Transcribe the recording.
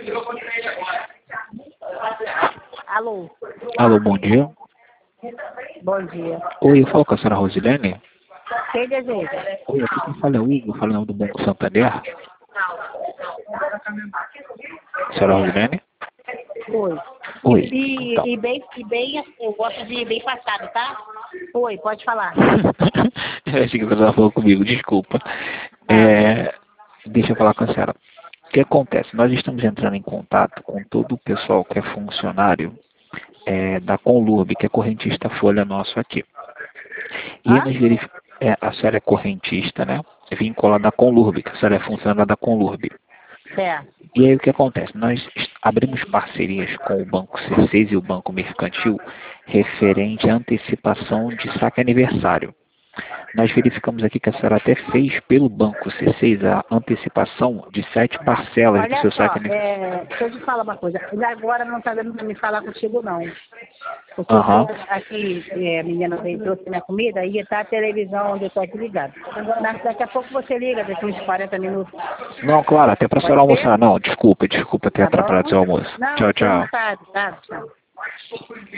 Alô, Alô, bom dia. bom dia. Oi, eu falo com a senhora Rosilene. Quem deseja? Oi, aqui quem fala é o Hugo, falando do Banco Santander. Senhora Rosilene? Oi. Oi, E, então. eu gosto de bem passado, tá? Oi, pode falar. Eu achei que você estava falando comigo, desculpa. Ah, não. Deixa eu falar com a senhora. O que acontece? Nós estamos entrando em contato com todo o pessoal que é funcionário da Conlurb, que é correntista folha nosso aqui. E aí Hã? nós verificamos, a senhora é correntista, né? Vinculada da Conlurb, que a senhora é funcionária da Conlurb. Certo. E aí o que acontece? Nós abrimos parcerias com o Banco C6 e o Banco Mercantil referente à antecipação de saque aniversário. Nós verificamos aqui que a senhora até fez pelo Banco C6 a antecipação de 7 parcelas do Olha seu só, saque aniversário. deixa eu te falar uma coisa. Ele agora não está dando para me falar contigo, não. Porque eu Aham. estou aqui, a menina veio trouxe minha comida e está a televisão onde eu estou aqui ligado. Daqui a pouco você liga, daqui uns 40 minutos. Não, claro, até para a senhora Pode ser? almoçar. Não, desculpa ter Tá atrapalhado bom? seu almoço. Não, Tchau, fica à tchau. vontade, tá? Tchau.